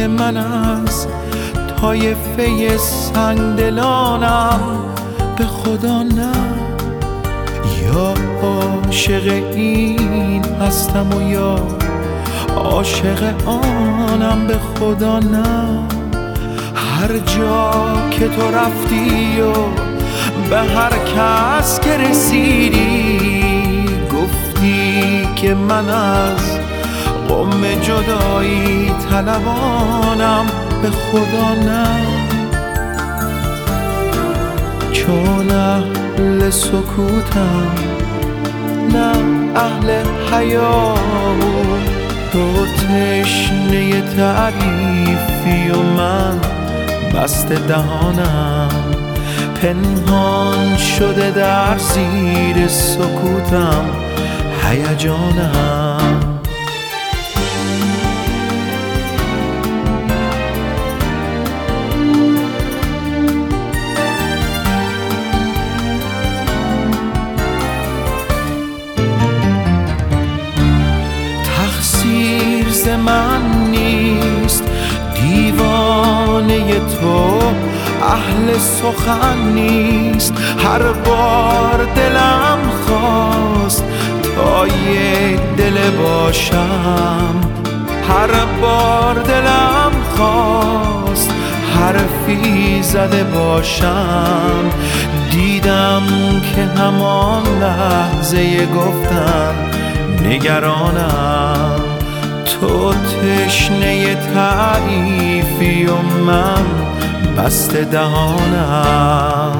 که من از طایفه سنگدلانم، به خدا نه. یا عاشق این هستم و یا عاشق آنم، به خدا نه. هر جا که تو رفتی و به هر کس که رسیدی، گفتی که من از غم جدایی طلبانم، به خدا نه. چون اهل سکوتم نه اهل حیا، تو تشنه تعریفی و من بسته دهانم. پنهان شده در زیر سکوتم هیجانم. تقصیر ز من نیست، دیوانه تو اهل سخن نیست. هر بار دلم خواست تا یک دل باشم، هر بار دلم خواست حرفی زده باشم. دیدم که همان لحظه گفتم نگرانم. تو تشنه تعریفی و من بسته دهانم.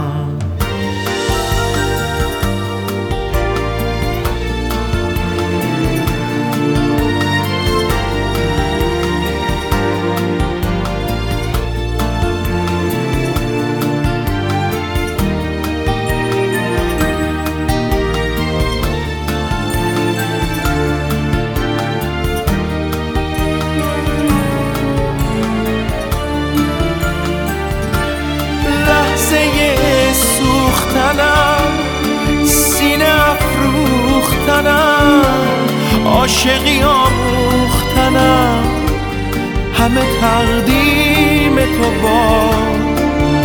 سینه افروختنم، عاشقی آموختنم، همه تقدیم تو باد.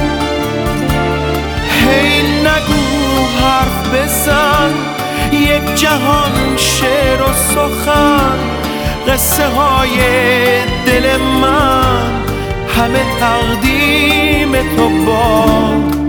هی نگو حرف بزن، یک جهان شعر و سخن، قصه های دل من همه تقدیم تو باد.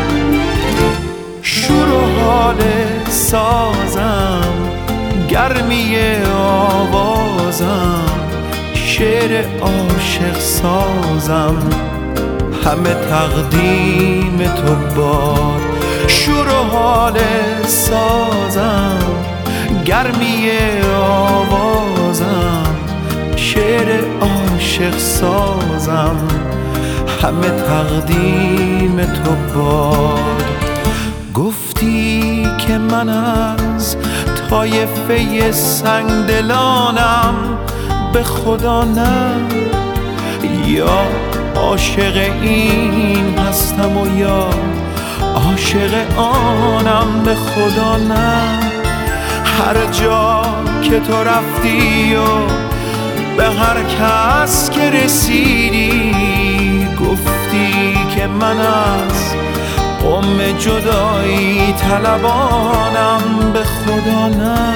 شور و حال سازم، گرمی آوازم، شعر عاشق سازم، همه تقدیم تو باد. شور و حال سازم، گرمی آوازم، شعر عاشق سازم، همه تقدیم تو باد. گفتی که من از طایفه سنگدلانم، به خدا نه. یا عاشق این هستم و یا عاشق آنم، به خدا نه. هر جا که تو رفتی و به هر کس که رسیدی، گفتی که من از غم جدایی طلبانم، به خدا نه.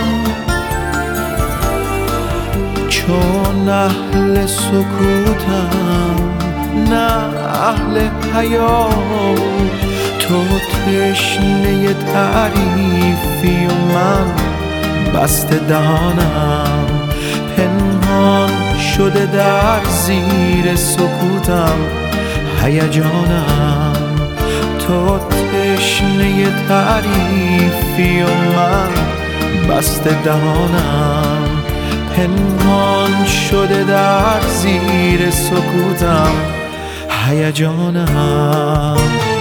چون اهل سکوتم نه اهل حیا، تو تشنه تعریفی و من بسته دهانم. پنهان شده در زیر سکوتم هیجانم. تو تشنه تعریفی و من بسته دهانم. پنهان شده در زیر سکوتم هیجانم.